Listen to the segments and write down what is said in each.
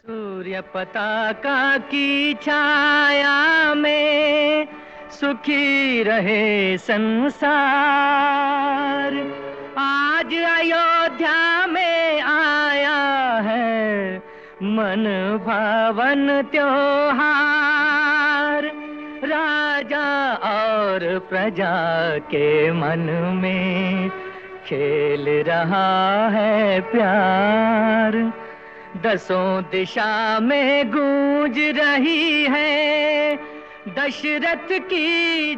सूर्य पताका की छाया में सुखी रहे संसार। आज अयोध्या में आया है मन भावन त्योहार। राजा और प्रजा के मन में खेल रहा है प्यार। दसों दिशा में गूंज रही है दशरथ की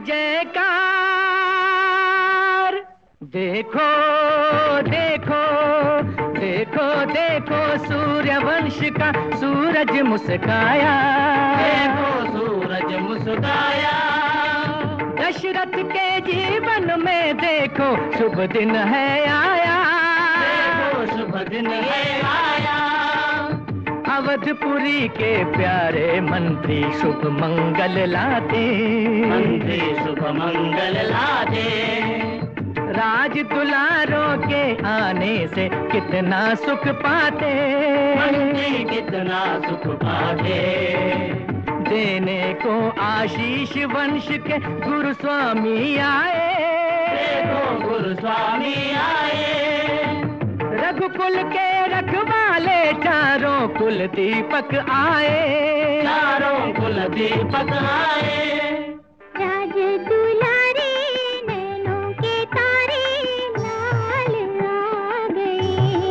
जयकार। देखो देखो देखो देखो सूर्यवंश का सूरज मुस्काया। देखो सूरज मुस्काया। दशरथ के जीवन में देखो शुभ दिन है आया। देखो शुभ दिन है आया। अवधपुरी के प्यारे मंत्री शुभ मंगल लाते। मंत्री शुभ मंगल लाते। राज दुलारों के आने से कितना सुख पाते। मंत्री कितना सुख पाते। देने को आशीष वंश के गुरु स्वामी आए। देखो गुरु स्वामी आए। रघुकुल के रखवाले चारों कुल दीपक आए। चारों कुल दीपक आए। राज दुलारे नैनों के तारे लाल आ गए।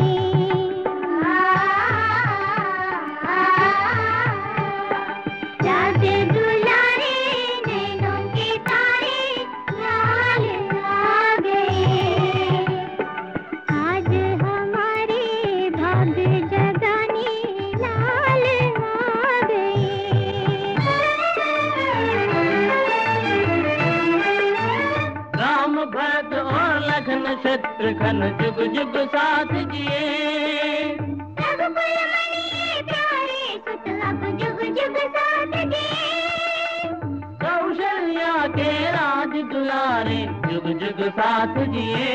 राज दुलारे नैनों के तारे लाल आ गए। आज हमारे भाग्य जगाने लाल आ गए। राम भरत और लखन शत्रुघ्न जुग जुग साथ जिए। रघुकुल मणि प्यारे सुत अब जुग जुग साथ जिए। कौशल्या के राज दुलारे जुग जुग साथ जिए।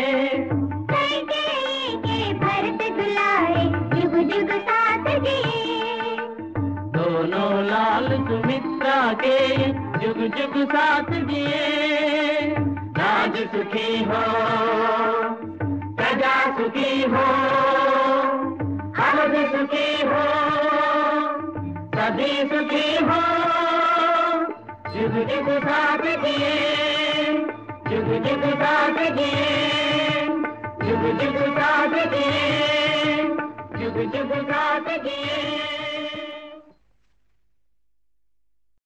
कैकेयी के भरत दुलारे जुग जुग साथ जिए। दोनों लाल सुमित्रा के जुग जुग साथ जिए। राज सुखी हो प्रजा सुखी हो अवध सुखी हो सभी सुखी हो। जुग जुग साथ जिए। जुग जुग साथ जिए। जुग जुग साथ जिए। जुग जुग साथ